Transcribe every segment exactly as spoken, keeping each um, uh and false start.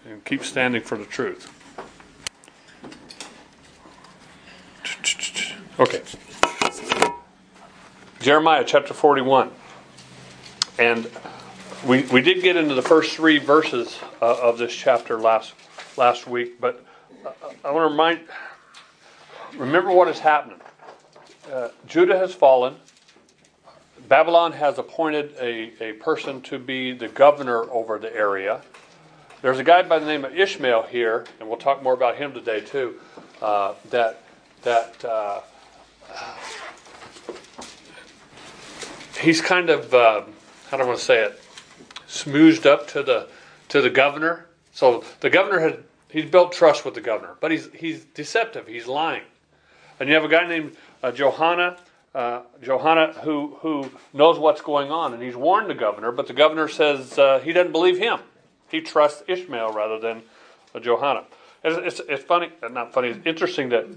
and keep standing for the truth. Okay. Jeremiah chapter forty-one. And we we did get into the first three verses uh, of this chapter last last week, but uh, I want to remind, remember what is happening. Uh, Judah has fallen. Babylon has appointed a, a person to be the governor over the area. There's a guy by the name of Ishmael here, and we'll talk more about him today too, uh, that that uh, he's kind of, uh, how do I want to say it, smoothed up to the to the governor. So the governor had he's built trust with the governor, but he's he's deceptive. He's lying. And you have a guy named uh, Johanna, uh, Johanna who who knows what's going on, and he's warned the governor, but the governor says uh, he doesn't believe him. He trusts Ishmael rather than uh, Johanna. It's, it's, it's funny, not funny. It's interesting that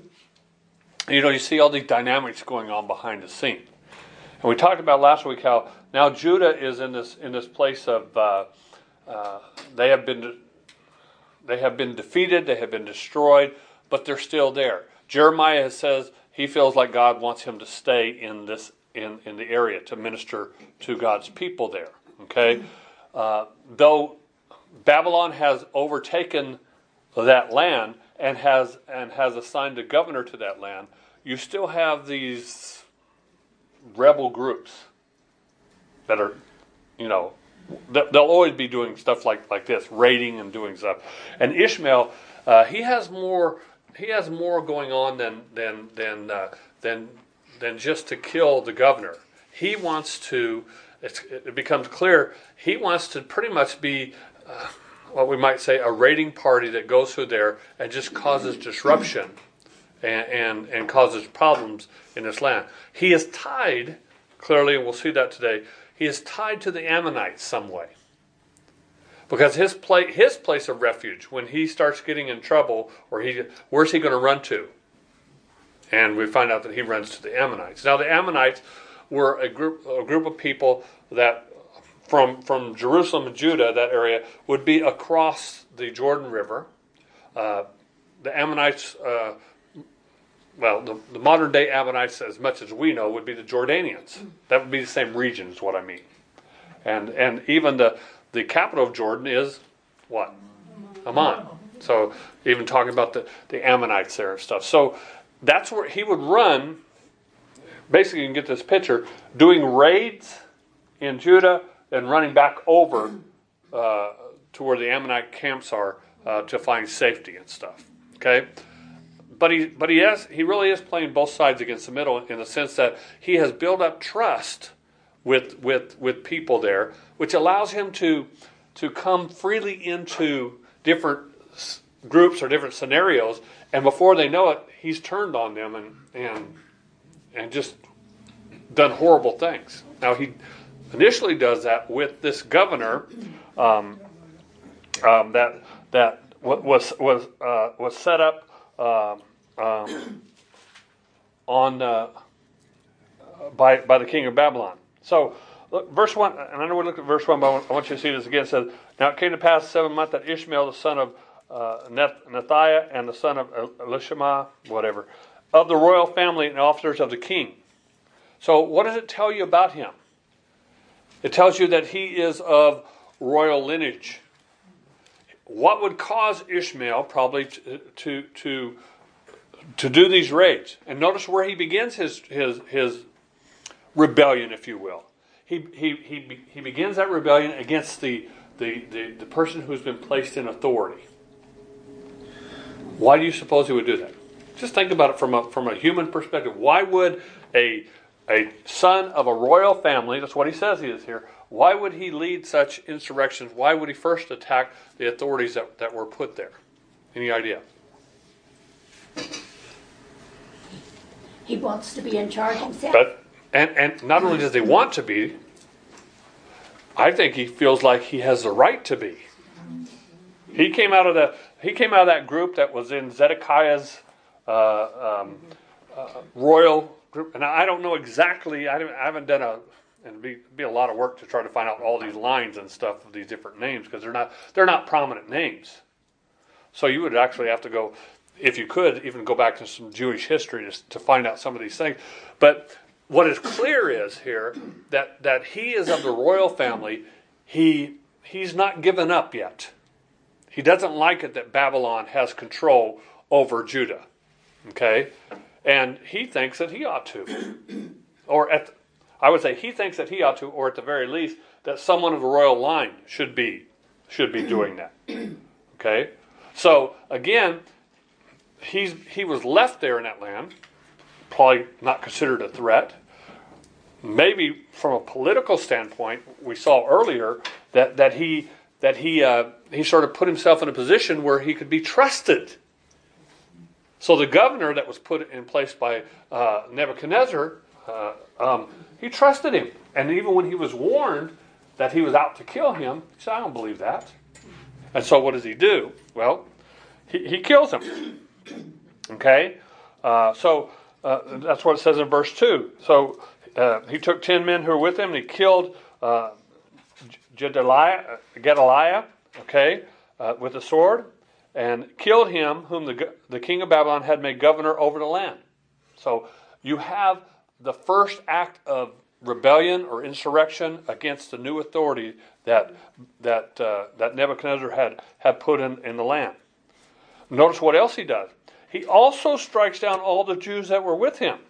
you know you see all these dynamics going on behind the scene. And we talked about last week how now Judah is in this in this place of uh, uh, they have been they have been defeated, they have been destroyed, but they're still there. Jeremiah says he feels like God wants him to stay in this in, in the area to minister to God's people there. Okay, uh, though Babylon has overtaken that land and has and has assigned a governor to that land, you still have these rebel groups that are, you know, they'll always be doing stuff like, like this, raiding and doing stuff. And Ishmael, uh, he has more, he has more going on than than than uh, than than just to kill the governor. He wants to. It's, it becomes clear he wants to pretty much be uh, what we might say a raiding party that goes through there and just causes disruption and and, and causes problems in this land. He is tied, clearly, and we'll see that today, he is tied to the Ammonites some way. Because his, pla- his place of refuge, when he starts getting in trouble, or he, where's he going to run to? And we find out that he runs to the Ammonites. Now the Ammonites were a group a group of people that from, from Jerusalem and Judah, that area, would be across the Jordan River. Uh, the Ammonites... Uh, Well, the, the modern-day Ammonites, as much as we know, would be the Jordanians. That would be the same region, is what I mean. And and even the, the capital of Jordan is what? Amman. So even talking about the, the Ammonites there and stuff. So that's where he would run, basically you can get this picture, doing raids in Judah and running back over uh, to where the Ammonite camps are uh, to find safety and stuff. Okay? But he, but he has, he really is playing both sides against the middle in the sense that he has built up trust with with with people there, which allows him to to come freely into different groups or different scenarios, and before they know it, he's turned on them and and and just done horrible things. Now he initially does that with this governor um, um, that that was was uh, was set up. Um, Um, on uh, by by the king of Babylon. So, look, verse one, and I know we looked at verse one, but I want, I want you to see this again. It says, "Now it came to pass the seventh month that Ishmael, the son of uh, Nethiah, and the son of Elishama, whatever, of the royal family and officers of the king." So, what does it tell you about him? It tells you that he is of royal lineage. What would cause Ishmael probably to to, to to do these raids? And notice where he begins his his his rebellion, if you will. He he he he begins that rebellion against the the, the, the person who's been placed in authority. Why do you suppose he would do that? Just think about it from a from a human perspective. Why would a a son of a royal family, that's what he says he is here, why would he lead such insurrections? Why would he first attack the authorities that, that were put there? Any idea? He wants to be in charge himself. But, and, and not only does he want to be, I think he feels like he has the right to be. He came out of the he came out of that group that was in Zedekiah's uh, um, uh, royal group, and I don't know exactly. I haven't, I haven't done a, and it'd be, it'd be a lot of work to try to find out all these lines and stuff of these different names because they're not they're not prominent names. So you would actually have to go, if you could, even go back to some Jewish history to, to find out some of these things. But what is clear is here that, that he is of the royal family. He he's not given up yet. He doesn't like it that Babylon has control over Judah. Okay? And he thinks that he ought to. Or at the, I would say he thinks that he ought to, or at the very least, that someone of the royal line should be should be doing that. Okay? So again, he's he was left there in that land, probably not considered a threat. Maybe from a political standpoint, we saw earlier that, that he that he uh, he sort of put himself in a position where he could be trusted. So the governor that was put in place by uh, Nebuchadnezzar, uh, um, he trusted him, and even when he was warned that he was out to kill him, he said, "I don't believe that." And so what does he do? Well, he, he kills him. Okay, uh, so uh, that's what it says in verse two. So. Uh, he took ten men who were with him, and he killed uh, Gedaliah, Gedaliah, okay, uh, with a sword, and killed him whom the, the king of Babylon had made governor over the land. So you have the first act of rebellion or insurrection against the new authority that that uh, that Nebuchadnezzar had, had put in, in the land. Notice what else he does. He also strikes down all the Jews that were with him.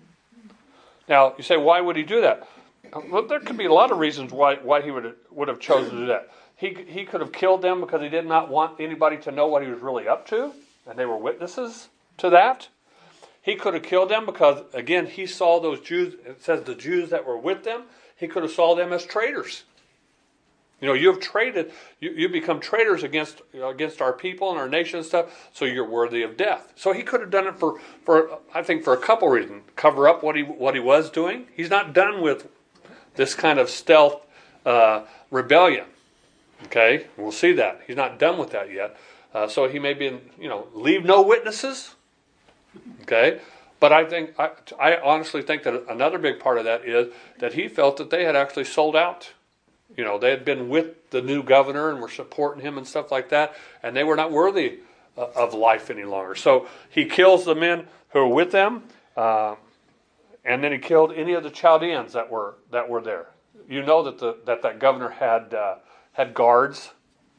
Now, you say, why would he do that? Well, there could be a lot of reasons why, why he would would have chosen to do that. He he could have killed them because he did not want anybody to know what he was really up to, and they were witnesses to that. He could have killed them because, again, he saw those Jews, it says the Jews that were with them, he could have saw them as traitors. You know, you have traded, you, you become traitors against you know, against our people and our nation and stuff, so you're worthy of death. So he could have done it for, for I think, for a couple reasons. Cover up what he what he was doing. He's not done with this kind of stealth uh, rebellion. Okay, we'll see that. He's not done with that yet. Uh, so he may be, in, you know, leave no witnesses. Okay, but I think, I, I honestly think that another big part of that is that he felt that they had actually sold out. You know, they had been with the new governor and were supporting him and stuff like that, and they were not worthy uh, of life any longer. So he kills the men who were with them, uh, and then he killed any of the Chaldeans that were that were there. You know that the that that governor had uh, had guards.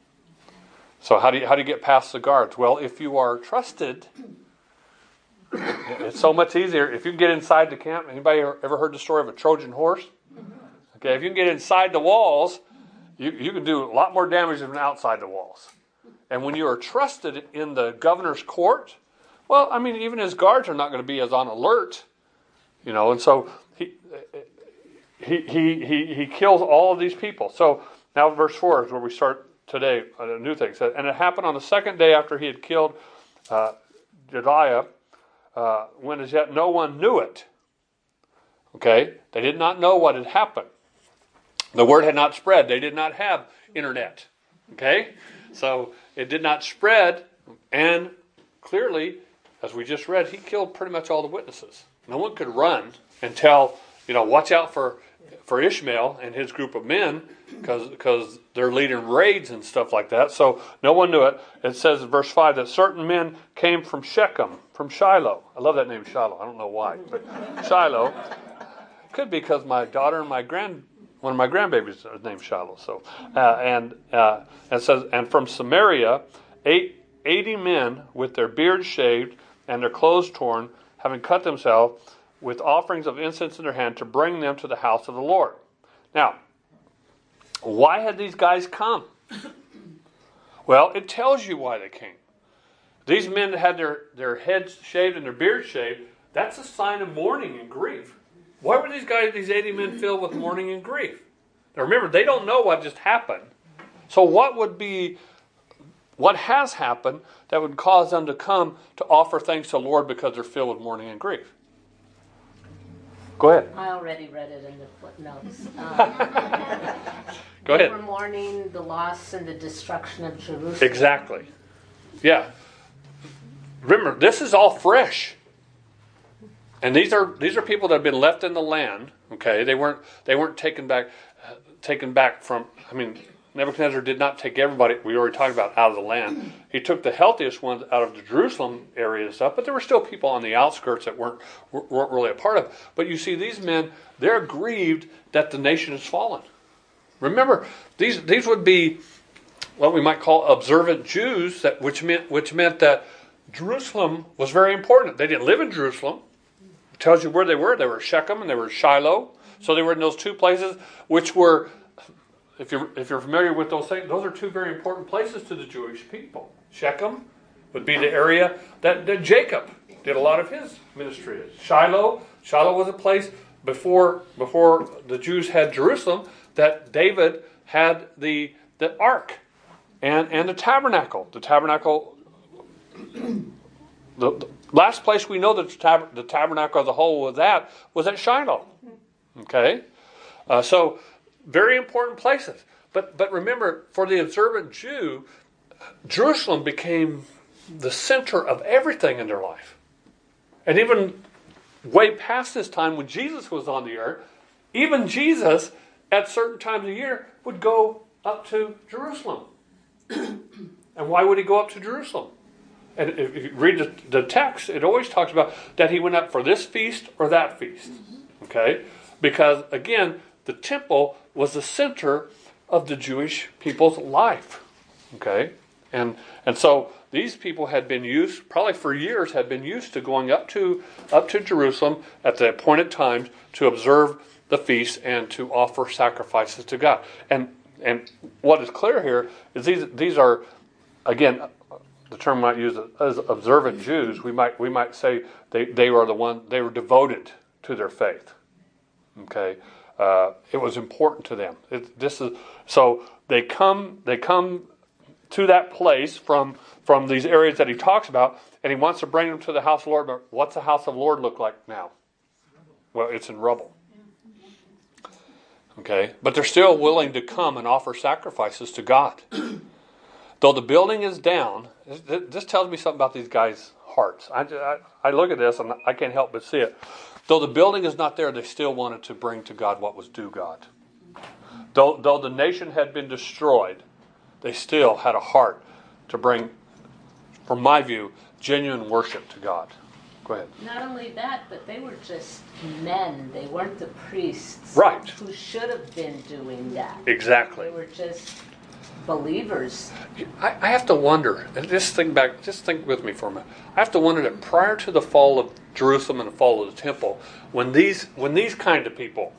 So how do you how do you get past the guards? Well, if you are trusted, it's so much easier. If you can get inside the camp, anybody ever heard the story of a Trojan horse? Okay, if you can get inside the walls, you, you can do a lot more damage than outside the walls. And when you are trusted in the governor's court, well, I mean, even his guards are not going to be as on alert, you know. And so he he he he, he kills all of these people. So now verse four is where we start today. A new thing says, and it happened on the second day after he had killed uh, Gedaliah, uh, when as yet no one knew it. Okay, they did not know what had happened. The word had not spread. They did not have internet. Okay? So it did not spread. And clearly, as we just read, he killed pretty much all the witnesses. No one could run and tell, you know, watch out for, for Ishmael and his group of men because because they're leading raids and stuff like that. So no one knew it. It says in verse five that certain men came from Shechem, from Shiloh. I love that name, Shiloh. I don't know why, but Shiloh. Could be because my daughter and my grand one of my grandbabies is named Shiloh. So, uh, and uh, it says, and from Samaria, eight, eighty men with their beards shaved and their clothes torn, having cut themselves, with offerings of incense in their hand, to bring them to the house of the Lord. Now, why had these guys come? Well, it tells you why they came. These men that had their, their heads shaved and their beards shaved, that's a sign of mourning and grief. Why were these guys, these eighty men, filled with mourning and grief? Now remember, they don't know what just happened. So what would be, what has happened that would cause them to come to offer thanks to the Lord because they're filled with mourning and grief? Go ahead. I already read it in the footnotes. Um, Go ahead. They were mourning the loss and the destruction of Jerusalem. Exactly. Yeah. Remember, this is all fresh. And these are these are people that have been left in the land. Okay, they weren't they weren't taken back uh, taken back from. I mean, Nebuchadnezzar did not take everybody, we already talked about, out of the land. He took the healthiest ones out of the Jerusalem area and stuff, but there were still people on the outskirts that weren't, weren't really a part of it. But you see, these men, they're grieved that the nation has fallen. Remember, these these would be what we might call observant Jews, that which meant which meant that Jerusalem was very important. They didn't live in Jerusalem. It tells you where they were. They were Shechem and they were Shiloh. So they were in those two places, which were, if you're if you're familiar with those things, those are two very important places to the Jewish people. Shechem would be the area that, that Jacob did a lot of his ministry in. Shiloh, Shiloh was a place before before the Jews had Jerusalem that David had the the ark and and the tabernacle. The tabernacle. The, the last place we know that the, tab- the tabernacle as a whole was at was at Shiloh. Okay, uh, so very important places. But but remember, for the observant Jew, Jerusalem became the center of everything in their life. And even way past this time when Jesus was on the earth, even Jesus at certain times of the year would go up to Jerusalem. And why would he go up to Jerusalem? And if you read the, the text, it always talks about that he went up for this feast or that feast. Okay? Because, again, the temple was the center of the Jewish people's life. Okay? And and so these people had been used, probably for years, had been used to going up to up to Jerusalem at the appointed times to observe the feast and to offer sacrifices to God. And and what is clear here is these these are, again, the term we might use as observant Jews. We might we might say they, they were the one they were devoted to their faith. Okay, uh, it was important to them. It, this is so they come they come to that place from from these areas that he talks about, and he wants to bring them to the house of the Lord. But what's the house of the Lord look like now? Well, it's in rubble. Okay, but they're still willing to come and offer sacrifices to God. Though the building is down, this tells me something about these guys' hearts. I, I, I look at this and I can't help but see it. Though the building is not there, they still wanted to bring to God what was due God. Though, though the nation had been destroyed, they still had a heart to bring, from my view, genuine worship to God. Go ahead. Not only that, but they were just men. They weren't the priests. Right. Who should have been doing that. Exactly. They were just believers. I, I have to wonder, and just think back, just think with me for a minute. I have to wonder that prior to the fall of Jerusalem and the fall of the temple, when these when these kind of people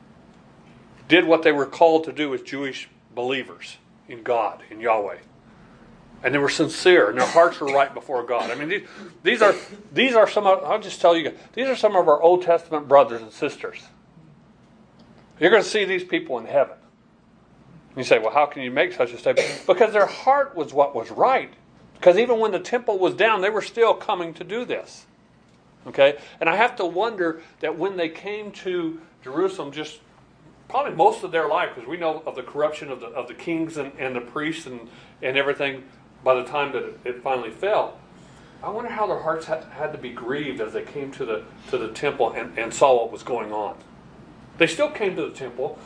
did what they were called to do as Jewish believers in God, in Yahweh, and they were sincere and their hearts were right before God. I mean, these, these are these are some of, I'll just tell you, these are some of our Old Testament brothers and sisters. You're going to see these people in heaven. You say, well, how can you make such a statement? Because their heart was what was right. Because even when the temple was down, they were still coming to do this. Okay? And I have to wonder that when they came to Jerusalem, just probably most of their life, because we know of the corruption of the of the kings and, and the priests and, and everything by the time that it, it finally fell, I wonder how their hearts had, had to be grieved as they came to the to the temple and, and saw what was going on. They still came to the temple.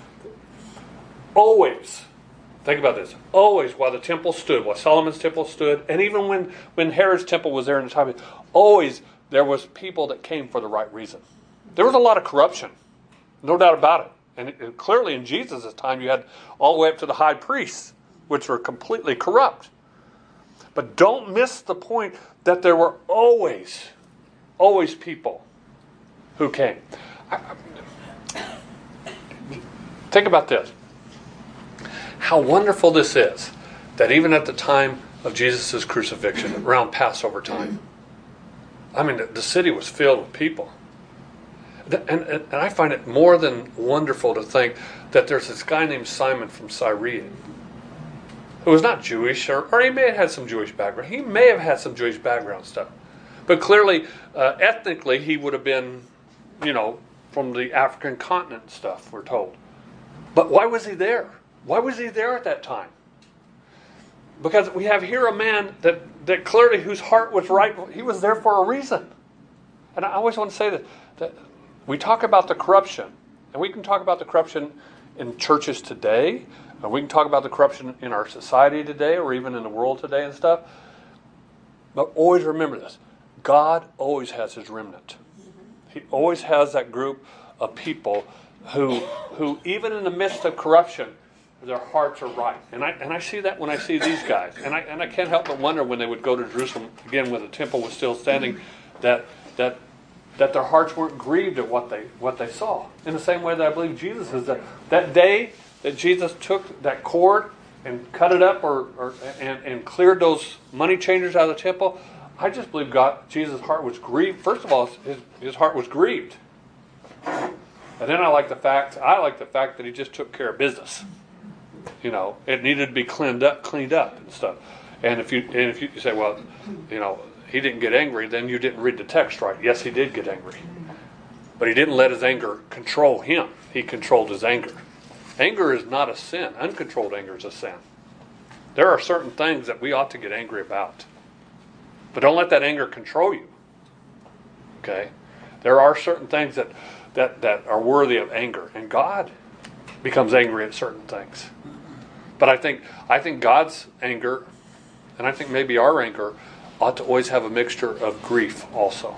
Always, think about this, always while the temple stood, while Solomon's temple stood, and even when, when Herod's temple was there in the time, always there was people that came for the right reason. There was a lot of corruption, no doubt about it. And it, clearly in Jesus' time you had all the way up to the high priests, which were completely corrupt. But don't miss the point that there were always, always people who came. I, I, think about this. How wonderful this is that even at the time of Jesus' crucifixion, around Passover time, I mean, the, the city was filled with people. And, and, and I find it more than wonderful to think that there's this guy named Simon from Cyrene who was not Jewish, or, or he may have had some Jewish background. He may have had some Jewish background stuff. But clearly, uh, ethnically, he would have been, you know, from the African continent stuff, we're told. But why was he there? Why was he there at that time? Because we have here a man that, that clearly whose heart was right. He was there for a reason. And I always want to say that, that we talk about the corruption, and we can talk about the corruption in churches today. And we can talk about the corruption in our society today or even in the world today and stuff. But always remember this. God always has his remnant. He always has that group of people who, who even in the midst of corruption, their hearts are right. And I and I see that when I see these guys. And I and I can't help but wonder when they would go to Jerusalem, again when the temple was still standing, that that that their hearts weren't grieved at what they what they saw. In the same way that I believe Jesus is, that that day that Jesus took that cord and cut it up or, or and, and cleared those money changers out of the temple, I just believe God Jesus' heart was grieved. First of all, his his heart was grieved. And then I like the fact I like the fact that he just took care of business. You know, it needed to be cleaned up, cleaned up and stuff. And if you and if you say, well, you know, he didn't get angry, then you didn't read the text right. Yes, he did get angry, but he didn't let his anger control him. He controlled his anger. Anger is not a sin. Uncontrolled anger is a sin. There are certain things that we ought to get angry about, but don't let that anger control you. Okay, there are certain things that that that are worthy of anger, and God becomes angry at certain things. But I think I think God's anger, and I think maybe our anger, ought to always have a mixture of grief also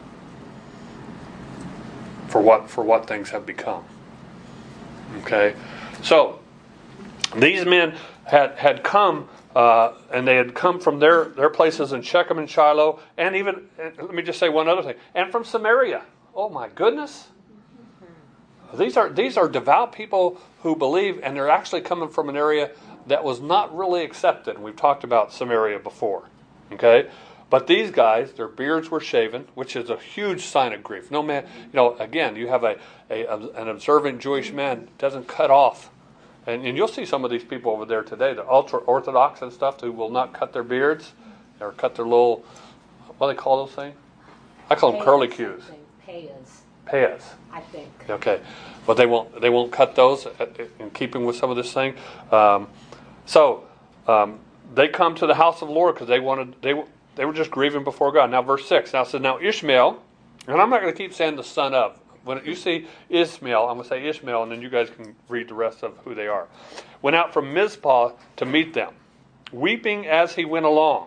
for what for what things have become. Okay, so these men had had come, uh, and they had come from their their places in Shechem and Shiloh, and even and let me just say one other thing, and from Samaria. Oh my goodness. These are these are devout people who believe, and they're actually coming from an area that was not really accepted. We've talked about Samaria before, okay? But these guys, their beards were shaven, which is a huge sign of grief. No man, you know, again, you have a, a an observant Jewish man doesn't cut off, and, and you'll see some of these people over there today, the ultra Orthodox and stuff, who will not cut their beards or cut their little, what do they call those things? I call them curly cues. Payas. Payas. I think. Okay, but they won't. They won't cut those in keeping with some of this thing. Um, so um, they come to the house of the Lord because they wanted. They were. They were just grieving before God. Now, verse six. Now it says, now Ishmael, and I'm not going to keep saying the son of. When you see Ishmael, I'm going to say Ishmael, and then you guys can read the rest of who they are. Went out from Mizpah to meet them, weeping as he went along.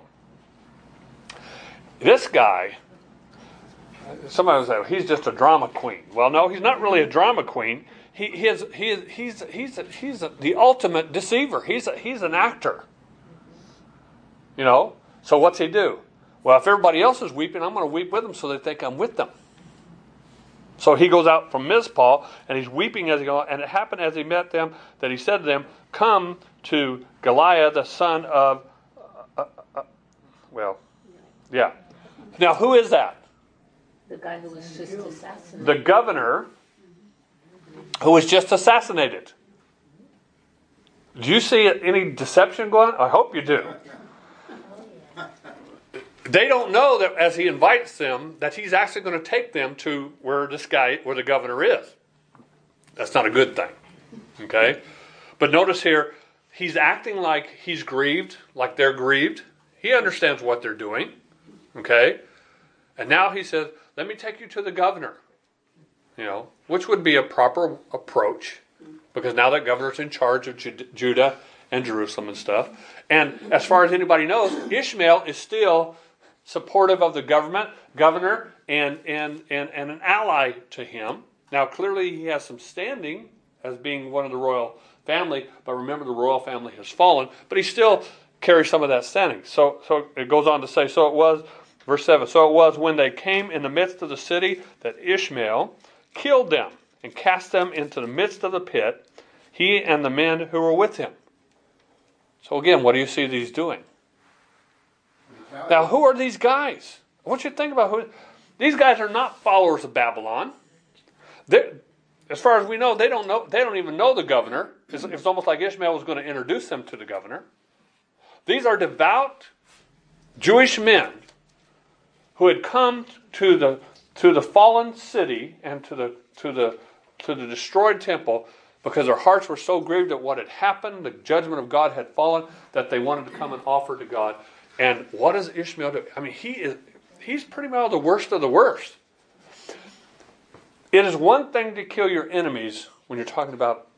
This guy. Somebody will say, well, he's just a drama queen. Well, no, he's not really a drama queen. He, he is, he is, he's he's a, he's a, the ultimate deceiver. He's a, he's an actor. You know. So what's he do? Well, if everybody else is weeping, I'm going to weep with them so they think I'm with them. So he goes out from Mizpah and he's weeping as he goes. And it happened as he met them that he said to them, "Come to Goliath, the son of." Uh, uh, uh, well, yeah. Now who is that? The guy who was just assassinated. The governor who was just assassinated. Do you see any deception going on? I hope you do. They don't know that as he invites them, that he's actually going to take them to where this guy, where the governor is. That's not a good thing. Okay? But notice here, he's acting like he's grieved, like they're grieved. He understands what they're doing. Okay? And now he says, let me take you to the governor. You know, which would be a proper approach, because now that governor's in charge of Judah and Jerusalem and stuff. And as far as anybody knows, Ishmael is still supportive of the government, governor, and, and, and, and an ally to him. Now, clearly he has some standing as being one of the royal family, but remember the royal family has fallen, but he still carries some of that standing. So, so it goes on to say, so it was, verse seven, so it was when they came in the midst of the city that Ishmael killed them and cast them into the midst of the pit, he and the men who were with him. So again, what do you see these doing? Now, who are these guys? I want you to think about who. These guys are not followers of Babylon. They're, as far as we know, they don't know. They don't even know the governor. It's, it's almost like Ishmael was going to introduce them to the governor. These are devout Jewish men who had come to the to the fallen city and to the to the to the destroyed temple because their hearts were so grieved at what had happened. The judgment of God had fallen, that they wanted to come and offer to God. And what does Ishmael do? I mean, he is he's pretty well the worst of the worst. It is one thing to kill your enemies when you're talking about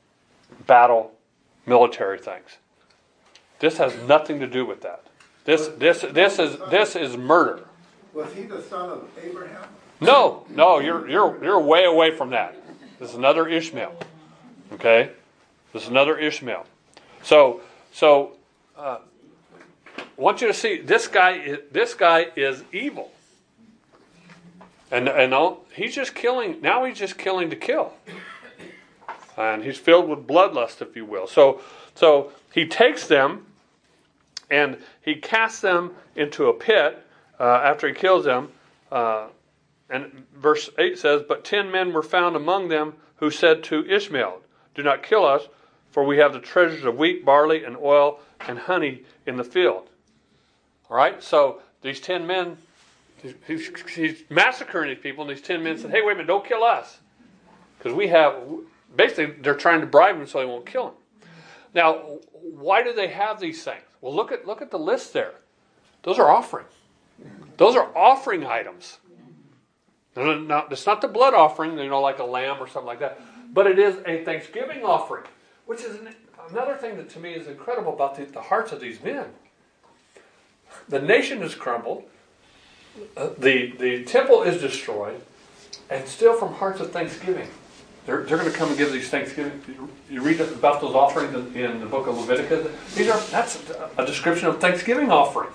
battle military things. This has nothing to do with that. This this this is this is murder. Was he the son of Abraham? No, no, you're you're you're way away from that. This is another Ishmael. Okay, this is another Ishmael. So so, uh, I want you to see this guy. This guy is evil, and and all, he's just killing. Now he's just killing to kill, and he's filled with bloodlust, if you will. So so he takes them, and he casts them into a pit uh, after he kills them. Uh, And verse eight says, "But ten men were found among them who said to Ishmael, 'Do not kill us, for we have the treasures of wheat, barley, and oil, and honey in the field.'" All right, so these ten men, he's, he's massacring these people, and these ten men said, "Hey, wait a minute, don't kill us. Because we have," basically, they're trying to bribe him so they won't kill him. Now, why do they have these things? Well, look at look at the list there. Those are offering. Those are offering items. Now, it's not the blood offering, you know, like a lamb or something like that, but it is a thanksgiving offering, which is an, another thing that to me is incredible about the, the hearts of these men. The nation has crumbled, uh, the the temple is destroyed, and still from hearts of thanksgiving, they're they're going to come and give these thanksgiving. You read about those offerings in, in the book of Leviticus. These are that's a description of thanksgiving offering.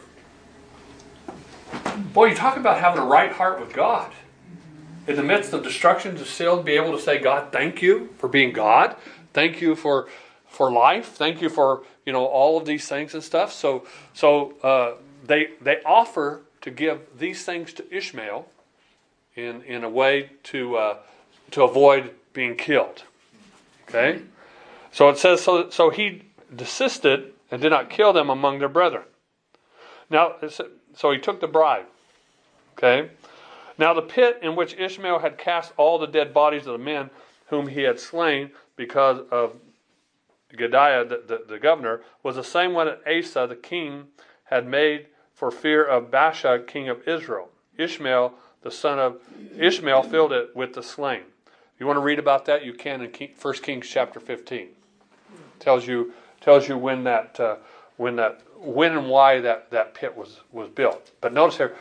Boy, you talk about having a right heart with God. In the midst of destruction, to still be able to say, "God, thank you for being God. Thank you for for life. Thank you for, you know, all of these things and stuff." So so uh, they they offer to give these things to Ishmael in in a way to uh, to avoid being killed. Okay, so it says so so he desisted and did not kill them among their brethren. Now so he took the bribe. Okay. Now the pit in which Ishmael had cast all the dead bodies of the men whom he had slain because of Gedaliah, the, the, the governor, was the same one that Asa, the king, had made for fear of Baasha, king of Israel. Ishmael, the son of Ishmael, filled it with the slain. If you want to read about that, you can in First Kings chapter fifteen. Tells you tells you when that uh, when that when and why that, that pit was, was built. But notice here.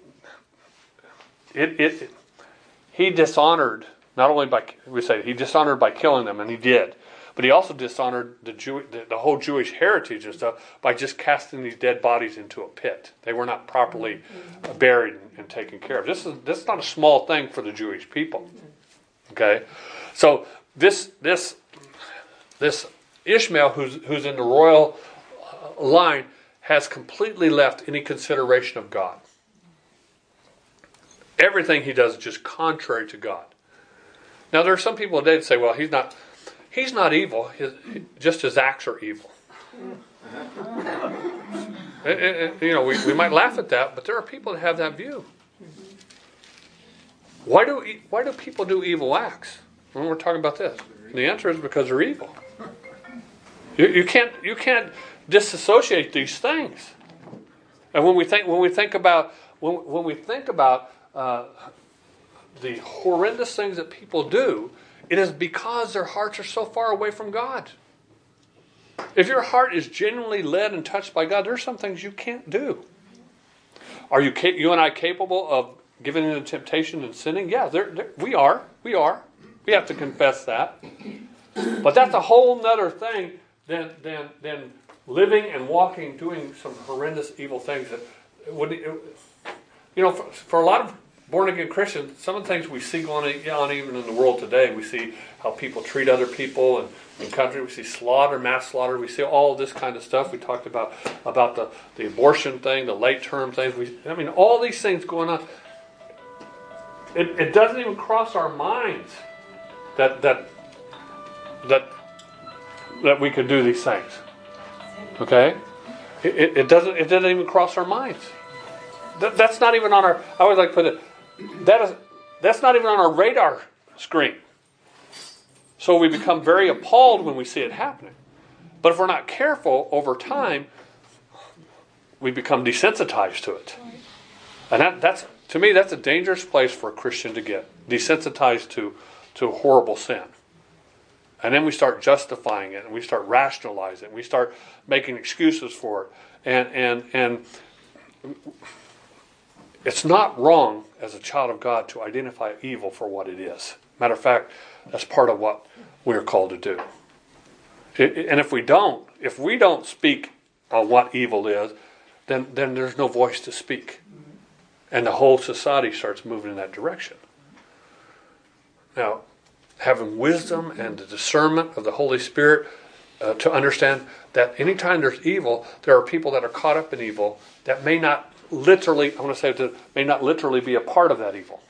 It, it, it, he dishonored, not only by, we say, he dishonored by killing them, and he did, but he also dishonored the, Jew, the, the whole Jewish heritage and stuff by just casting these dead bodies into a pit. They were not properly buried and, and taken care of. This is this is not a small thing for the Jewish people. Okay, so this this this Ishmael, who's who's in the royal line, has completely left any consideration of God. Everything he does is just contrary to God. Now there are some people today that say, "Well, he's not, he's not evil. His, just his acts are evil." and, and, you know, we, we might laugh at that, but there are people that have that view. Why do why do people do evil acts when we're talking about this? And the answer is because they're evil. You, you can't you can't disassociate these things. And when we think when we think about when when we think about Uh, the horrendous things that people do, it is because their hearts are so far away from God. If your heart is genuinely led and touched by God, there are some things you can't do. Are you you and I capable of giving in to temptation and sinning? Yeah, they're, they're, we are. We are. We have to confess that. But that's a whole nother thing than than than living and walking, doing some horrendous evil things that would. You know, for, for a lot of born-again Christians, some of the things we see going on even in the world today, we see how people treat other people and in country, we see slaughter, mass slaughter, we see all this kind of stuff. We talked about about the, the abortion thing, the late-term things. We, I mean, all these things going on. It, it doesn't even cross our minds that that that that we could do these things. Okay? It, it, it doesn't it doesn't even cross our minds. That's not even on our, I always like to put it, that is, that's not even on our radar screen. So we become very appalled when we see it happening. But if we're not careful, over time, we become desensitized to it. And that, that's, to me, that's a dangerous place for a Christian to get, desensitized to, to horrible sin. And then we start justifying it, and we start rationalizing it, and we start making excuses for it. And and and it's not wrong as a child of God to identify evil for what it is. Matter of fact, that's part of what we're called to do. And if we don't, if we don't speak on what evil is, then, then there's no voice to speak. And the whole society starts moving in that direction. Now, having wisdom and the discernment of the Holy Spirit uh, to understand that anytime there's evil, there are people that are caught up in evil that may not literally, I want to say, that may not literally be a part of that evil.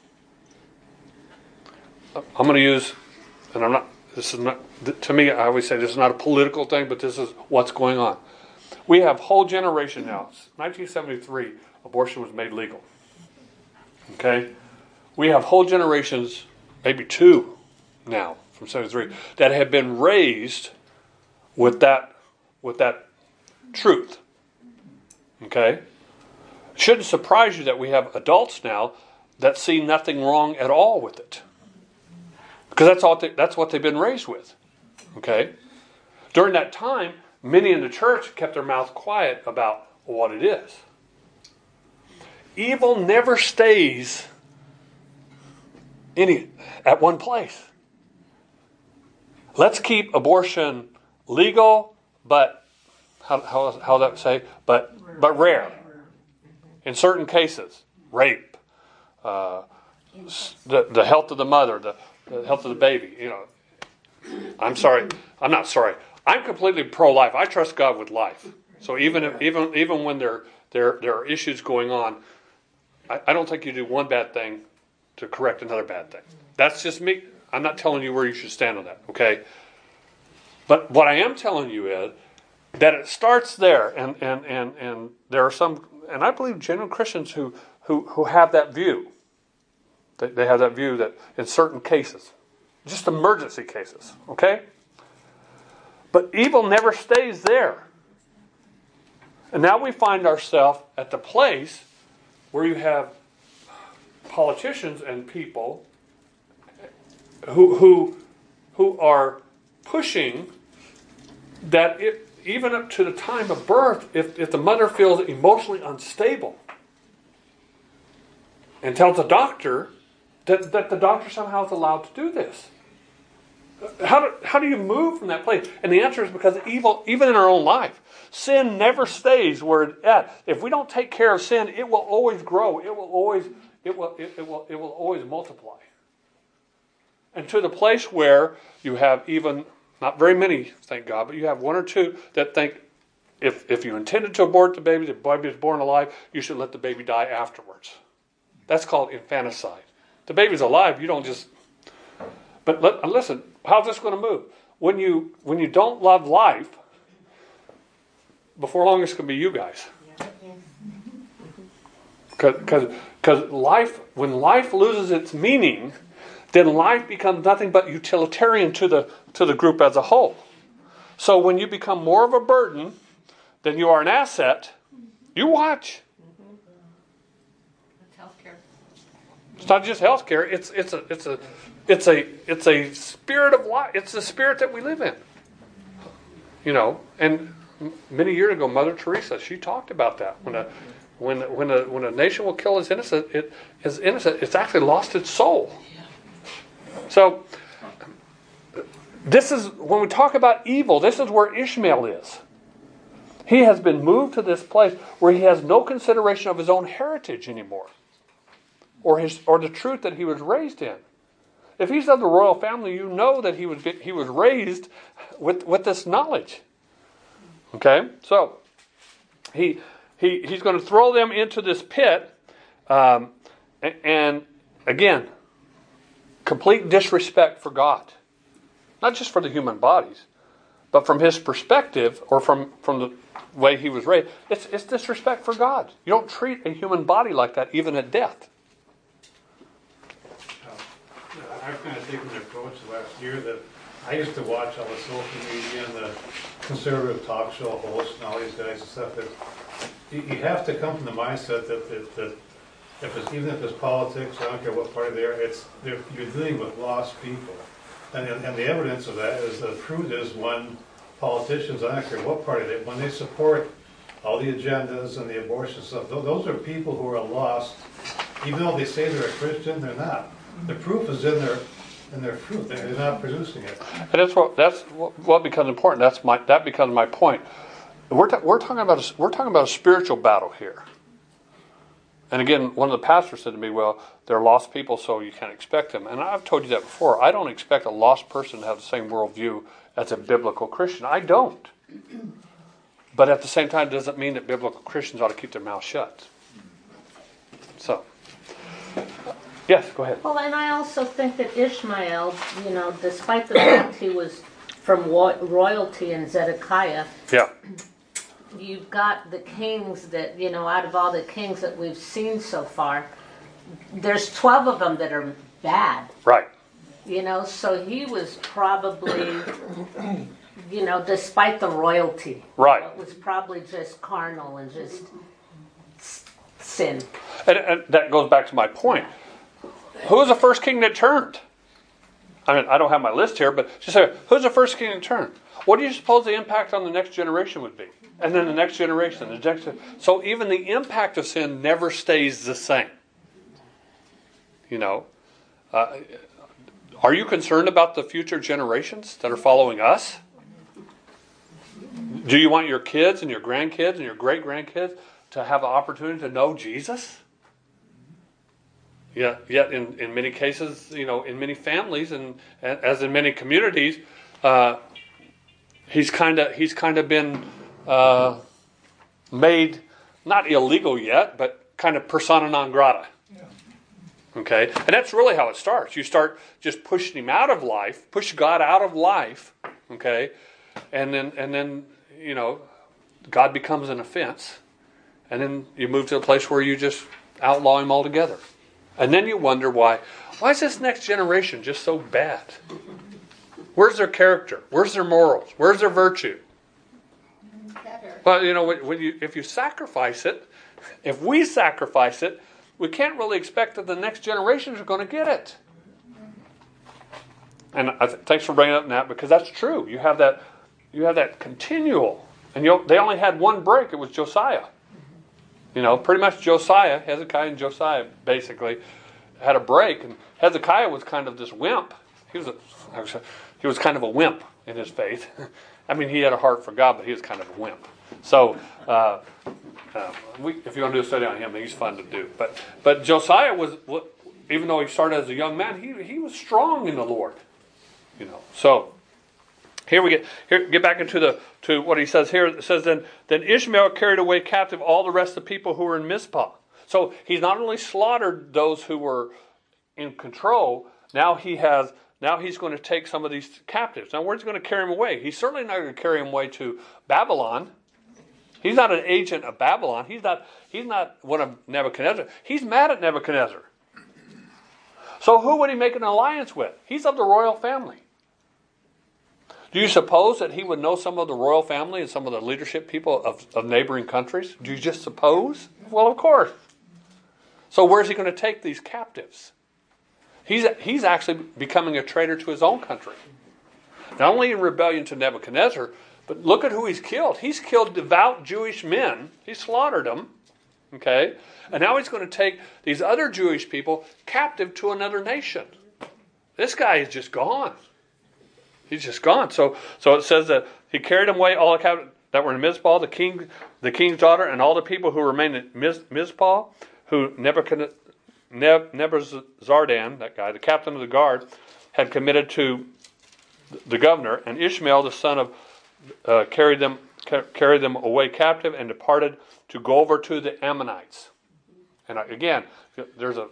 I'm going to use, and I'm not, this is not, to me, I always say this is not a political thing, but this is what's going on. We have whole generation now. nineteen seventy-three, abortion was made legal. Okay? We have whole generations, maybe two now, from seventy-three, that have been raised with that, with that truth. Okay? It shouldn't surprise you that we have adults now that see nothing wrong at all with it. Because that's all they, that's what they've been raised with. Okay? During that time, many in the church kept their mouth quiet about what it is. Evil never stays any at one place. Let's keep abortion legal, but how how how that say? But but rare. In certain cases, rape, uh, the the health of the mother, the the health of the baby. You know, I'm sorry. I'm not sorry. I'm completely pro-life. I trust God with life. So even if, even even when there there there are issues going on, I, I don't think you do one bad thing to correct another bad thing. That's just me. I'm not telling you where you should stand on that. Okay. But what I am telling you is that it starts there, and and and and there are some, and I believe genuine Christians who who who have that view. They, they have that view that in certain cases, just emergency cases, okay? But evil never stays there. And now we find ourselves at the place where you have politicians and people who who who are pushing that it, even up to the time of birth, if, if the mother feels emotionally unstable and tells the doctor that, that the doctor somehow is allowed to do this. How do, how do you move from that place? And the answer is because evil, even in our own life, sin never stays where it's at. If we don't take care of sin, it will always grow. It will always, it will, it, it will, it will always multiply. And to the place where you have even, not very many, thank God, but you have one or two that think if, if you intended to abort the baby, the baby is born alive, you should let the baby die afterwards. That's called infanticide. The baby's alive, you don't just... But let, listen, how's this going to move? When you when you don't love life, before long it's going to be you guys. Because life, when life loses its meaning, then life becomes nothing but utilitarian to the to the group as a whole. So when you become more of a burden than you are an asset, you watch. It's healthcare. It's not just healthcare. It's it's a it's a it's a it's a spirit of life. It's the spirit that we live in. You know, and many years ago, Mother Teresa, she talked about that. When a when when a when a nation will kill its innocent, it is innocent. It's actually lost its soul. So this is when we talk about evil. This is where Ishmael is. He has been moved to this place where he has no consideration of his own heritage anymore, or his or the truth that he was raised in. If he's of the royal family, you know that he was he was raised with with this knowledge. Okay, so he he he's going to throw them into this pit, um, and, and again, complete disrespect for God, not just for the human bodies, but from his perspective or from from the way he was raised. It's it's disrespect for God. You don't treat a human body like that, even at death. I've kind of taken the approach the last year that I used to watch all the social media and the conservative talk show hosts and all these guys and stuff. That you, you have to come from the mindset that, that, that if it's, even if it's politics, I don't care what party they are, it's you're dealing with lost people. And, and the evidence of that is the fruit is when politicians, I don't care what party they, when they support all the agendas and the abortion stuff, tho- those are people who are lost. Even though they say they're a Christian, they're not. The proof is in their in their fruit. They're not producing it. And that's what that's what what becomes important. That's my that becomes my point. We're ta- we're talking about a, we're talking about a spiritual battle here. And again, one of the pastors said to me, "Well, they're lost people, so you can't expect them." And I've told you that before. I don't expect a lost person to have the same worldview as a biblical Christian. I don't. But at the same time, it doesn't mean that biblical Christians ought to keep their mouth shut. So, yes, go ahead. Well, and I also think that Ishmael, you know, despite the fact he was from wo- royalty in Zedekiah, Yeah. you've got the kings that, you know, out of all the kings that we've seen so far, there's twelve of them that are bad, Right. you know, so he was probably, you know, despite the royalty, Right. it was probably just carnal and just s- sin. And, and that goes back to my point. Who was the first king that turned? I mean, I don't have my list here, but just say, who's the first king that turned? What do you suppose the impact on the next generation would be? And then the next generation, the next. So even the impact of sin never stays the same. You know, uh, are you concerned about the future generations that are following us? Do you want your kids and your grandkids and your great grandkids to have an opportunity to know Jesus? Yeah, yet in, in many cases, you know, in many families and, and as in many communities, uh, he's kind of he's kind of been uh, made not illegal yet, but kind of persona non grata. Okay, and that's really how it starts. You start just pushing him out of life, push God out of life. Okay, and then and then you know, God becomes an offense, and then you move to a place where you just outlaw him altogether. And then you wonder why, why is this next generation just so bad? Where's their character? Where's their morals? Where's their virtue? Better. Well, you know, when, when you if you sacrifice it, if we sacrifice it, we can't really expect that the next generations are going to get it. And I th- thanks for bringing up that, because that's true. You have that, you have that continual, and you they only had one break. It was Josiah. You know, pretty much Josiah, Hezekiah and Josiah basically had a break, and Hezekiah was kind of this wimp. He was a, he was kind of a wimp in his faith. I mean, he had a heart for God, but he was kind of a wimp. So, uh, uh, we, if you want to do a study on him, he's fun to do. But but Josiah was, even though he started as a young man, he he was strong in the Lord. You know, so. Here we get here get back into the to what he says here. It says then then Ishmael carried away captive all the rest of the people who were in Mizpah. So he's not only slaughtered those who were in control. Now he has now he's going to take some of these captives. Now where's he going to carry them away? He's certainly not going to carry them away to Babylon. He's not an agent of Babylon. He's not he's not one of Nebuchadnezzar. He's mad at Nebuchadnezzar. So who would he make an alliance with? He's of the royal family. Do you suppose that he would know some of the royal family and some of the leadership people of, of neighboring countries? Do you just suppose? Well, of course. So where's he going to take these captives? He's, he's actually becoming a traitor to his own country. Not only in rebellion to Nebuchadnezzar, but look at who he's killed. He's killed devout Jewish men. He slaughtered them. Okay? And now he's going to take these other Jewish people captive to another nation. This guy is just gone. He's just gone. So, so it says that he carried them away all the captives that were in Mizpah, the king, the king's daughter, and all the people who remained in Miz, Mizpah, who Nebuchadnezzar, Neb, Nebuzaradan, that guy, the captain of the guard, had committed to the governor, and Ishmael, the son of, uh, carried them ca- carried them away captive and departed to go over to the Ammonites. And again, there's a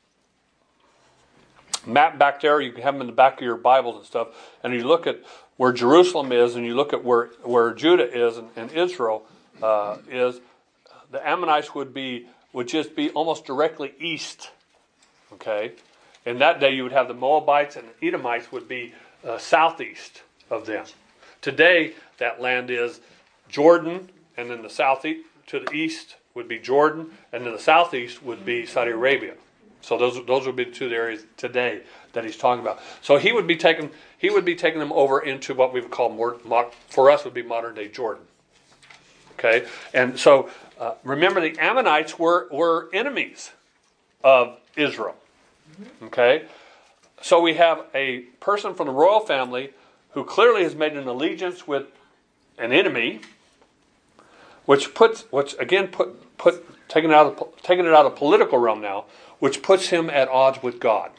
map back there. You can have them in the back of your Bibles and stuff. And you look at where Jerusalem is, and you look at where, where Judah is and, and Israel uh, is. The Ammonites would be would just be almost directly east. Okay, in that day you would have the Moabites, and the Edomites would be uh, southeast of them. Today that land is Jordan, and then the southeast to the east would be Jordan, and then the southeast would be Saudi Arabia. So those those would be the two areas today that he's talking about. So he would be taking he would be taking them over into what we would call more, for us would be modern day Jordan. Okay, and so uh, remember the Ammonites were were enemies of Israel. Okay, so we have a person from the royal family who clearly has made an allegiance with an enemy, which puts which again put put taking it out of taking it out of political realm now, which puts him at odds with God.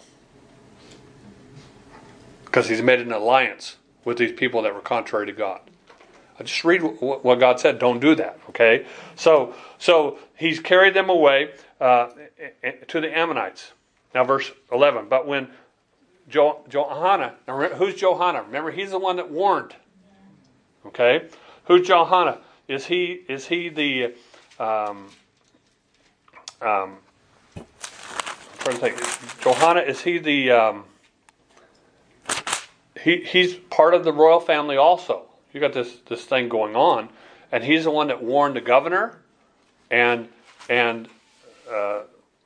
Because he's made an alliance with these people that were contrary to God. I just read what God said. Don't do that. Okay. So, so he's carried them away uh, to the Ammonites. Now, verse eleven. But when jo- Johanna, who's Johanna? Remember, he's the one that warned. Okay. Who's Johanna? Is he? Is he the? Um, um, I'm trying to think. Johanna, is he the? Um, He he's part of the royal family also. You got this this thing going on, and he's the one that warned the governor, and and uh,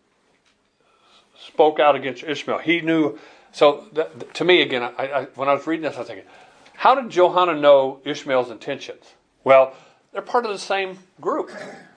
spoke out against Ishmael. He knew. So that, to me, again, I, I, when I was reading this, I was thinking, how did Johanna know Ishmael's intentions? Well, they're part of the same group.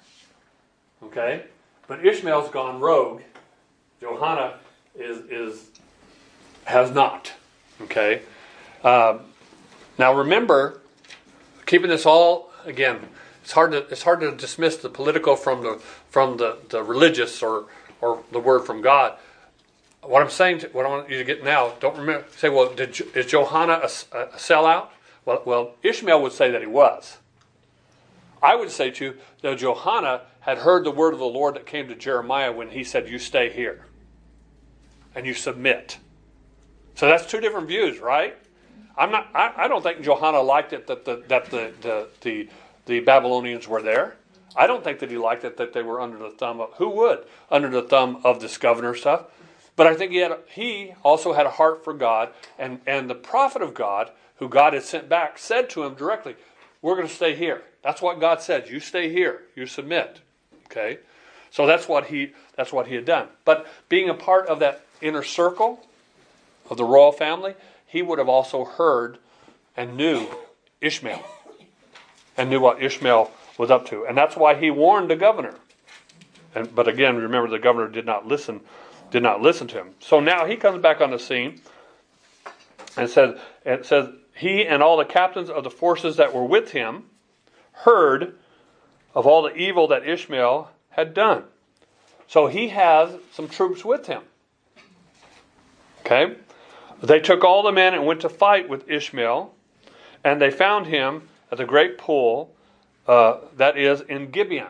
Okay, but Ishmael's gone rogue. Johanna is is has not. Okay. Um, now remember, keeping this all again, it's hard to it's hard to dismiss the political from the from the, the religious or or the word from God. What I'm saying, to, what I want you to get now, don't remember say, well, did, is Johanna a, a sellout? Well, well, Ishmael would say that he was. I would say to you that Johanna had heard the word of the Lord that came to Jeremiah when he said, "You stay here, and you submit." So that's two different views, right? I'm not. I, I don't think Johanna liked it that the that the, the the the Babylonians were there. I don't think that he liked it that they were under the thumb of who would under the thumb of this governor stuff. But I think he had. He also had a heart for God, and and the prophet of God, who God had sent back, said to him directly, "We're going to stay here." That's what God said. You stay here. You submit. Okay, so that's what he that's what he had done. But being a part of that inner circle of the royal family, he would have also heard and knew Ishmael and knew what Ishmael was up to. And that's why he warned the governor. And but again, remember the governor did not listen, did not listen to him. So now he comes back on the scene and says, it says he and all the captains of the forces that were with him heard of all the evil that Ishmael had done. So he has some troops with him. Okay? They took all the men and went to fight with Ishmael, and they found him at the great pool uh, that is in Gibeon.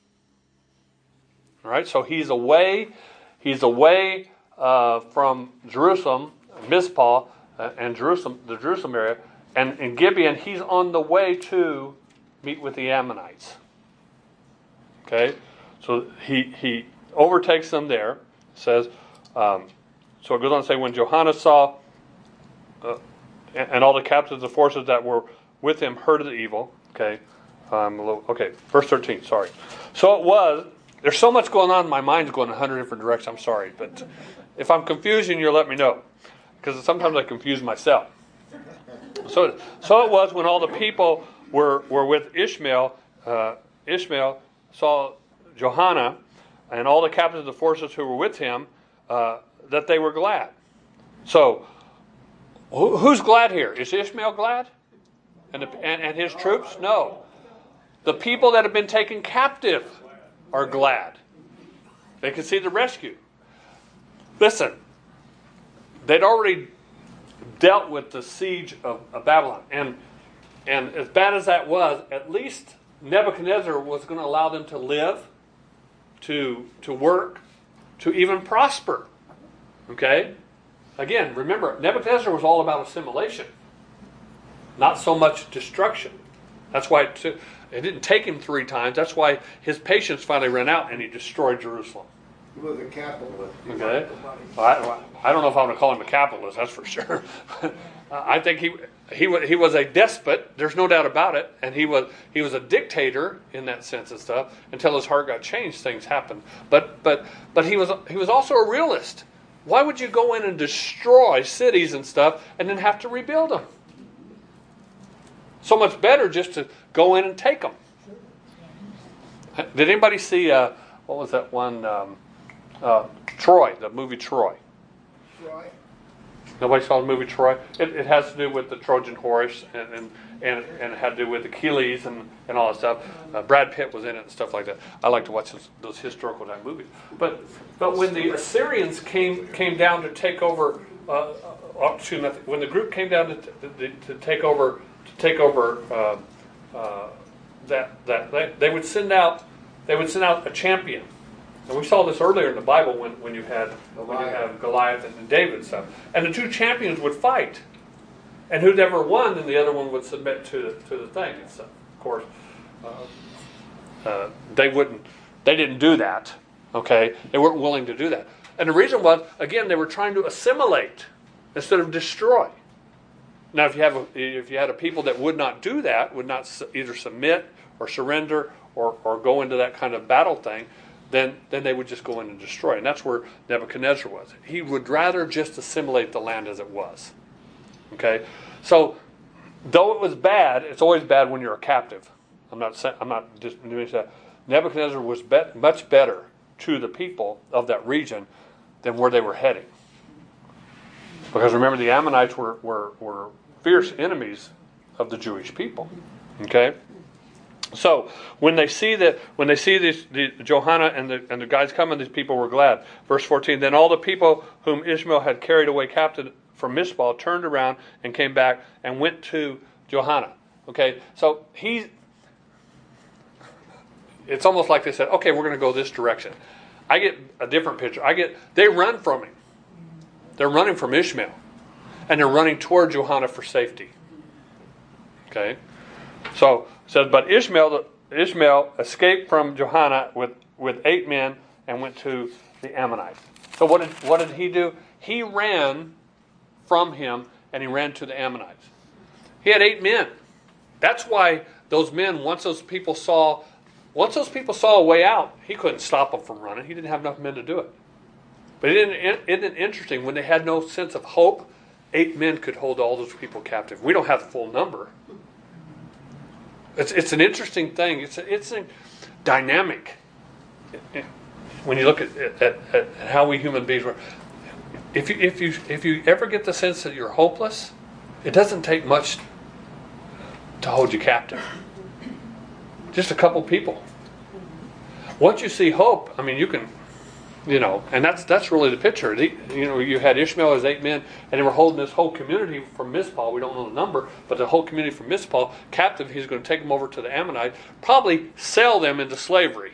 All right, so he's away. He's away uh, from Jerusalem, Mizpah, uh, and Jerusalem, the Jerusalem area, and in Gibeon he's on the way to meet with the Ammonites. Okay, so he he overtakes them there. Says. Um, So it goes on to say, when Johanna saw, uh, and, and all the captains of the forces that were with him heard of the evil. Okay, um, a little, okay, verse thirteen. Sorry. So it was. There's so much going on. My mind's going a hundred different directions. I'm sorry, but if I'm confusing you, let me know, because sometimes I confuse myself. So, so it was when all the people were were with Ishmael. Uh, Ishmael saw Johanna and all the captains of the forces who were with him. Uh, that they were glad. So, who, who's glad here? Is Ishmael glad? And, the, and, and his troops? No. The people that have been taken captive are glad. They can see the rescue. Listen, they'd already dealt with the siege of, of Babylon. And, and as bad as that was, at least Nebuchadnezzar was going to allow them to live, to, to work, to even prosper. Okay? Again, remember, Nebuchadnezzar was all about assimilation. Not so much destruction. That's why it, took, it didn't take him three times. That's why his patience finally ran out and he destroyed Jerusalem. He was a capitalist. He Okay? wanted the money. Well, I, I don't know if I want to call him a capitalist, that's for sure. Uh, I think he he was he was a despot. There's no doubt about it, and he was he was a dictator in that sense and stuff. Until his heart got changed, things happened. But but but he was he was also a realist. Why would you go in and destroy cities and stuff and then have to rebuild them? So much better just to go in and take them. Did anybody see uh, what was that one? Um, uh, Troy, the movie Troy. Troy? Nobody saw the movie Troy? It, it has to do with the Trojan horse and, and, and, and it had to do with Achilles and, and all that stuff. Uh, Brad Pitt was in it and stuff like that. I like to watch those, those historical type movies. But but when the Assyrians came came down to take over, uh, uh, excuse me, when the group came down to, to, to take over to take over uh, uh, that that they, they would send out they would send out a champion. And we saw this earlier in the Bible when, when you had when you have Goliath and David and stuff. And the two champions would fight. And whoever won, then the other one would submit to the, to the thing. And so, of course, uh, uh, they wouldn't. They didn't do that. Okay, they weren't willing to do that. And the reason was, again, they were trying to assimilate instead of destroy. Now, if you have a, if you had a people that would not do that, would not either submit or surrender or or go into that kind of battle thing, then then they would just go in and destroy. And that's where Nebuchadnezzar was. He would rather just assimilate the land as it was. Okay? So, though it was bad, it's always bad when you're a captive. I'm not saying, I'm not just doing that. Nebuchadnezzar was bet, much better to the people of that region than where they were heading. Because remember, the Ammonites were, were, were fierce enemies of the Jewish people. Okay? So when they see that, when they see these, the Johanna and the and the guys coming, these people were glad. Verse fourteen. Then all the people whom Ishmael had carried away captive from Mizpah turned around and came back and went to Johanna. Okay, so he. It's almost like they said, "Okay, we're going to go this direction." I get a different picture. I get they run from him. They're running from Ishmael, and they're running toward Johanna for safety. Okay, so. Says, but Ishmael, Ishmael escaped from Johanna with, with eight men and went to the Ammonites. So what did what did he do? He ran from him and he ran to the Ammonites. He had eight men. That's why those men, once those people saw, once those people saw a way out, he couldn't stop them from running. He didn't have enough men to do it. But isn't it, isn't it interesting when they had no sense of hope? Eight men could hold all those people captive. We don't have the full number. It's it's an interesting thing. It's a, it's a dynamic. When you look at, at, at how we human beings work, if you if you if you ever get the sense that you're hopeless, it doesn't take much to hold you captive. Just a couple people. Once you see hope, I mean, you can, you know, and that's that's really the picture. The, you know, you had Ishmael as eight men, and they were holding this whole community from Mizpah. We don't know the number, but the whole community from Mizpah captive. He's going to take them over to the Ammonites, probably sell them into slavery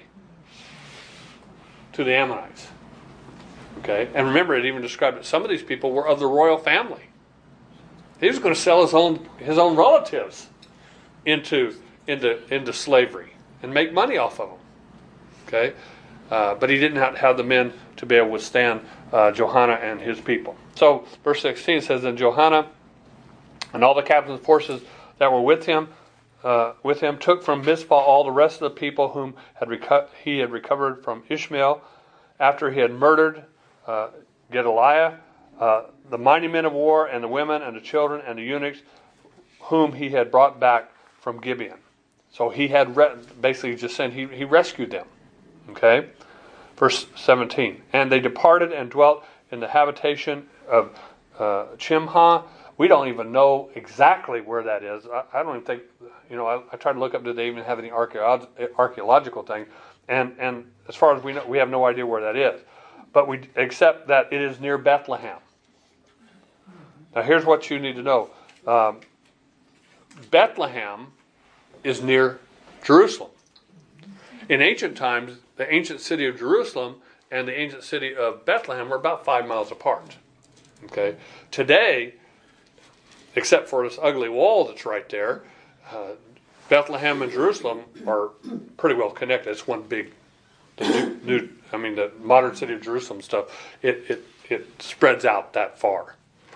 to the Ammonites. Okay, and remember, it even described that some of these people were of the royal family. He was going to sell his own his own relatives into into into slavery and make money off of them. Okay. Uh, but he didn't have, have the men to be able to withstand uh, Johanna and his people. So, verse sixteen says, then Johanna and all the captains of forces that were with him, uh, with him, took from Mizpah all the rest of the people whom had reco- he had recovered from Ishmael, after he had murdered uh, Gedaliah, uh, the mighty men of war, and the women, and the children, and the eunuchs, whom he had brought back from Gibeon. So he had re- basically just saying he, he rescued them. Okay, verse seventeen. And they departed and dwelt in the habitation of uh, Chimhah. We don't even know exactly where that is. I, I don't even think, you know, I, I tried to look up, did they even have any archaeolog- archaeological thing? And and as far as we know, we have no idea where that is. But we except that it is near Bethlehem. Now here's what you need to know. Um, Bethlehem is near Jerusalem. In ancient times, the ancient city of Jerusalem and the ancient city of Bethlehem were about five miles apart. Okay. Today, except for this ugly wall that's right there, uh, Bethlehem and Jerusalem are pretty well connected. It's one big, the new, new, I mean, the modern city of Jerusalem stuff. It it it spreads out that far.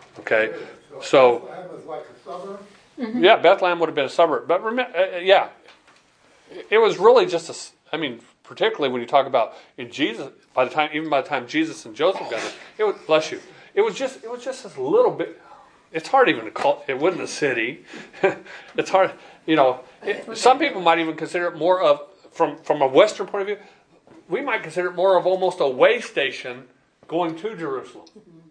Okay, so Bethlehem is like a suburb. yeah, Bethlehem would have been a suburb, but remember, uh, yeah, it was really just a. s- I mean, particularly when you talk about in Jesus, by the time, even by the time Jesus and Joseph got there, it was bless you. It was just, it was just a little bit. It's hard even to call. It wasn't a city. It's hard, you know. It, some people might even consider it more of, from from a Western point of view, we might consider it more of almost a way station going to Jerusalem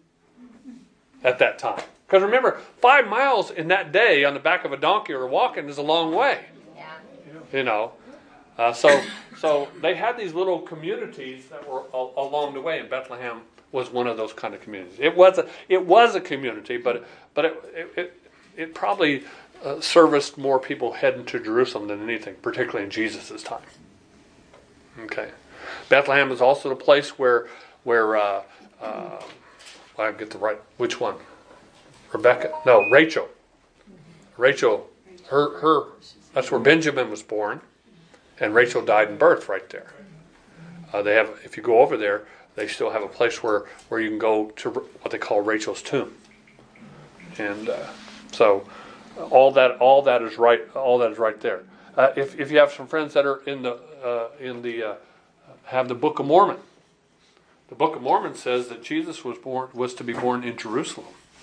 at that time. Because remember, five miles in that day on the back of a donkey or walking is a long way. Yeah. You know, uh, so so they had these little communities that were a, along the way, and Bethlehem was one of those kind of communities. It was a it was a community, but but it it it, it probably uh, serviced more people heading to Jerusalem than anything, particularly in Jesus' time. Okay, Bethlehem is also the place where where uh, uh, I get the right which one. Rebecca, no, Rachel. Rachel, her, her, that's where Benjamin was born, and Rachel died in birth right there. Uh, they have, if you go over there, they still have a place where, where you can go to what they call Rachel's tomb, and uh, so all that, all that is right, all that is right there. Uh, if if you have some friends that are in the uh, in the uh, have the Book of Mormon, the Book of Mormon says that Jesus was born was to be born in Jerusalem.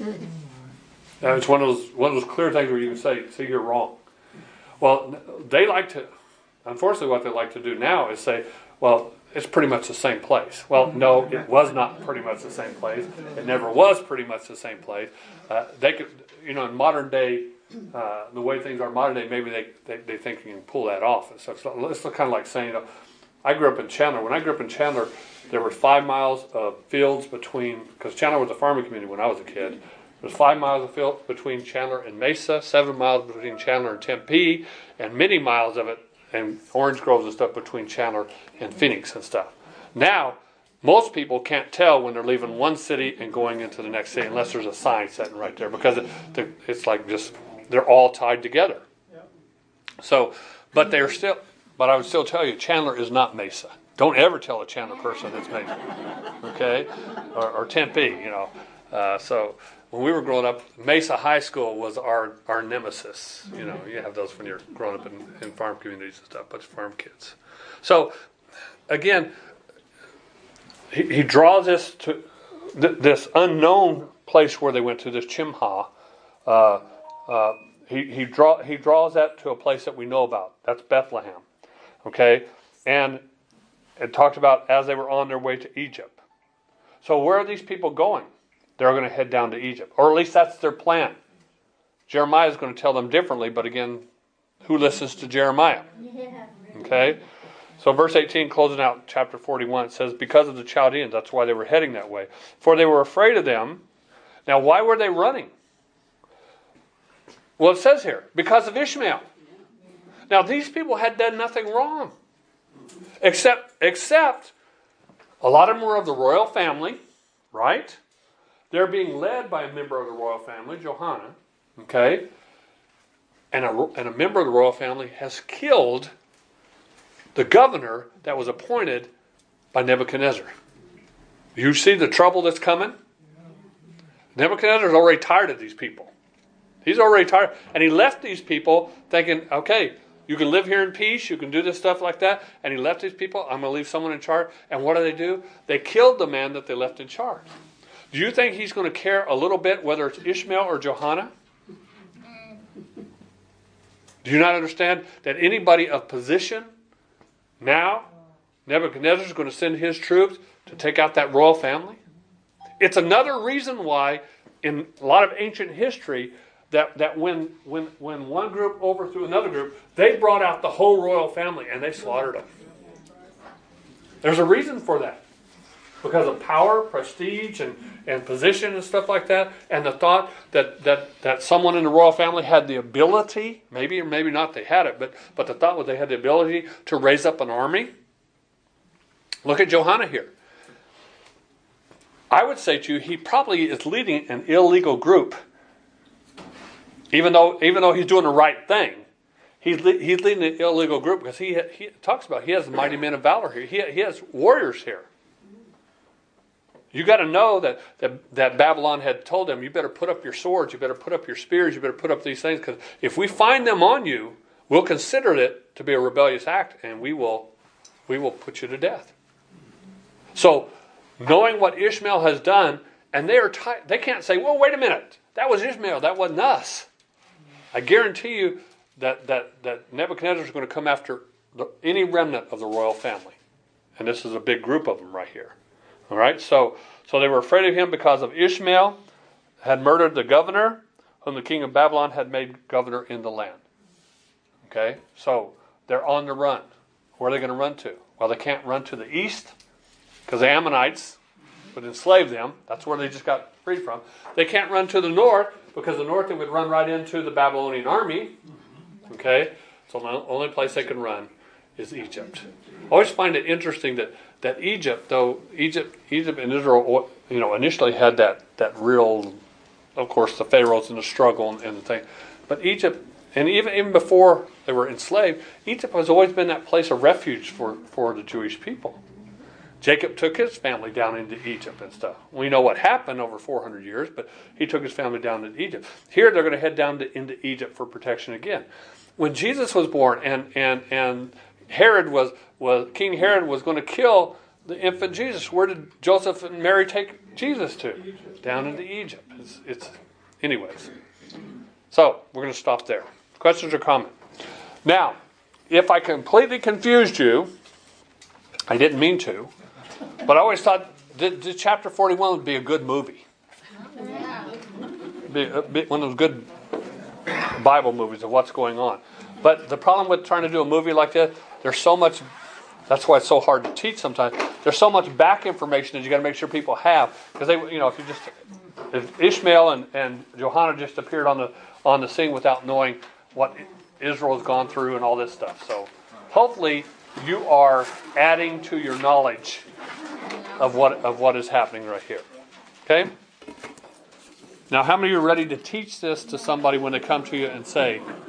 Uh, it's one of those one of those clear things where you can say, "See, you're wrong." Well, they like to. Unfortunately, what they like to do now is say, "Well, it's pretty much the same place." Well, no, it was not pretty much the same place. It never was pretty much the same place. Uh, they could, you know, in modern day, uh, the way things are modern day, maybe they, they they think you can pull that off. And so it's, it's kind of like saying, you know, I grew up in Chandler. When I grew up in Chandler, there were five miles of fields between, because Chandler was a farming community when I was a kid. There's five miles of field between Chandler and Mesa, seven miles between Chandler and Tempe, and many miles of it, and orange groves and stuff between Chandler and Phoenix and stuff. Now, most people can't tell when they're leaving one city and going into the next city unless there's a sign sitting right there, because it, it's like just, they're all tied together. So, but they're still, but I would still tell you, Chandler is not Mesa. Don't ever tell a Chandler person it's Mesa, okay? Or, or Tempe, you know. Uh, so, when we were growing up, Mesa High School was our, our nemesis. You know, you have those when you're growing up in, in farm communities and stuff, bunch of farm kids. So, again, he, he draws us to th- this unknown place where they went to, this Chimhah. Uh, uh, he he draw he draws that to a place that we know about. That's Bethlehem. Okay, and it talks about as they were on their way to Egypt. So where are these people going? They're going to head down to Egypt. Or at least that's their plan. Jeremiah is going to tell them differently, but again, who listens to Jeremiah? Okay? So verse eighteen, closing out chapter forty-one, it says, because of the Chaldeans, that's why they were heading that way. For they were afraid of them. Now, why were they running? Well, it says here, because of Ishmael. Now, these people had done nothing wrong. Except, except, a lot of them were of the royal family, right? They're being led by a member of the royal family, Johanna, okay? And a, and a member of the royal family has killed the governor that was appointed by Nebuchadnezzar. You see the trouble that's coming? Nebuchadnezzar's already tired of these people. He's already tired. And he left these people thinking, okay, you can live here in peace, you can do this stuff like that. And he left these people, I'm going to leave someone in charge. And what do they do? They killed the man that they left in charge. Do you think he's going to care a little bit whether it's Ishmael or Johanna? Do you not understand that anybody of position now, Nebuchadnezzar is going to send his troops to take out that royal family? It's another reason why in a lot of ancient history that, that when, when, when one group overthrew another group, they brought out the whole royal family and they slaughtered them. There's a reason for that. Because of power, prestige, and, and position and stuff like that, and the thought that, that, that someone in the royal family had the ability, maybe or maybe not they had it, but, but the thought was they had the ability to raise up an army. Look at Johanna here. I would say to you, he probably is leading an illegal group. Even though, even though he's doing the right thing, he's, le- he's leading an illegal group because he, he talks about he has mighty men of valor here. He, he has warriors here. You got to know that, that that Babylon had told them, you better put up your swords, you better put up your spears, you better put up these things, because if we find them on you, we'll consider it to be a rebellious act, and we will we will put you to death. So, knowing what Ishmael has done, and they are t- they can't say, well, wait a minute, that was Ishmael, that wasn't us. I guarantee you that that, that Nebuchadnezzar is going to come after the, any remnant of the royal family. And this is a big group of them right here. All right, so so they were afraid of him because of Ishmael had murdered the governor, whom the king of Babylon had made governor in the land. Okay, so they're on the run. Where are they going to run to? Well, they can't run to the east because the Ammonites would enslave them. That's where they just got freed from. They can't run to the north because the north they would run right into the Babylonian army. Okay, so the only place they can run is Egypt. I always find it interesting that, that Egypt, though Egypt, Egypt and Israel, you know, initially had that, that real, of course, the pharaohs and the struggle and, and the thing, but Egypt, and even even before they were enslaved, Egypt has always been that place of refuge for, for the Jewish people. Jacob took his family down into Egypt and stuff. We know what happened over four hundred years, but he took his family down into Egypt. Here they're going to head down to, into Egypt for protection again. When Jesus was born and and and Herod was, was King Herod was going to kill the infant Jesus, where did Joseph and Mary take Jesus to? Egypt. Down into Egypt. It's, it's anyways. So we're going to stop there. Questions or comments? Now, if I completely confused you, I didn't mean to, but I always thought that, that chapter forty-one would be a good movie. Be, be one of those good Bible movies of what's going on. But the problem with trying to do a movie like this, there's so much, that's why it's so hard to teach sometimes. There's so much back information that you got to make sure people have. Because they, you know, if you just, if Ishmael and, and Johanna just appeared on the on the scene without knowing what Israel's gone through and all this stuff. So hopefully you are adding to your knowledge of what of what is happening right here. Okay? Now, how many of you are ready to teach this to somebody when they come to you and say,